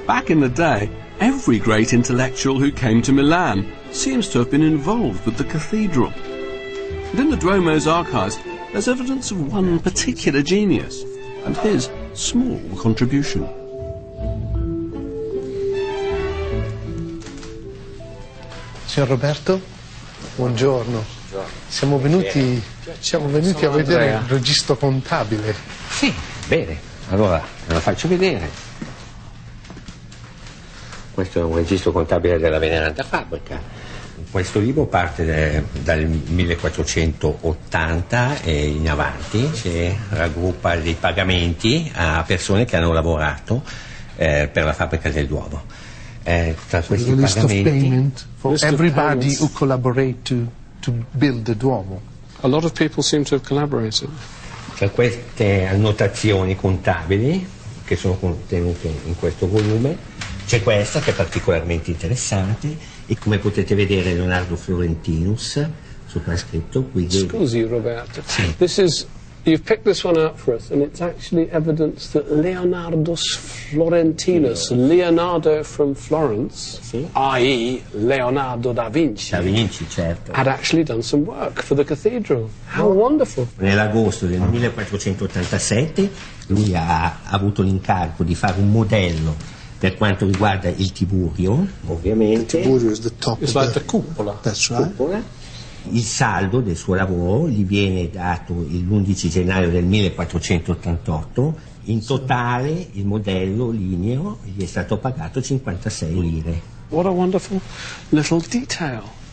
Back in the day, every great intellectual who came to Milan seems to have been involved with the cathedral. And in the Duomo's archives, there's evidence of one particular genius and his small contribution. Signor Roberto, buongiorno. Siamo venuti a vedere il registro contabile. Sì, bene. Allora, ve lo faccio vedere. Questo è un registro contabile della veneranda fabbrica. Questo libro parte dal 1480 e in avanti, si raggruppa dei pagamenti a persone che hanno lavorato per la fabbrica del Duomo. Tra questi list pagamenti, of payment for everybody who collaborate to build the Duomo. A lot of people seem to have collaborated. Tra queste annotazioni contabili che sono contenute in questo volume c'è questa che è particolarmente interessante e come potete vedere Leonardo Florentinus sopra scritto qui. Scusi Roberto, Sì. You've picked this one out for us, and it's actually evidence that Leonardo Florentinus, Leonardo from Florence, Sì. i.e. Leonardo da Vinci, Da Vinci, certo. had actually done some work for the cathedral. How wonderful. Nell'agosto del 1487 lui ha avuto l'incarico di fare un modello per quanto riguarda il Tiburio, ovviamente. Tiburio is the top It's of like the cupola. That's right. Cupola. Il saldo del suo lavoro gli viene dato l'11 gennaio del 1488. In totale il modello ligneo gli è stato pagato 56 lire. What a wonderful little detail.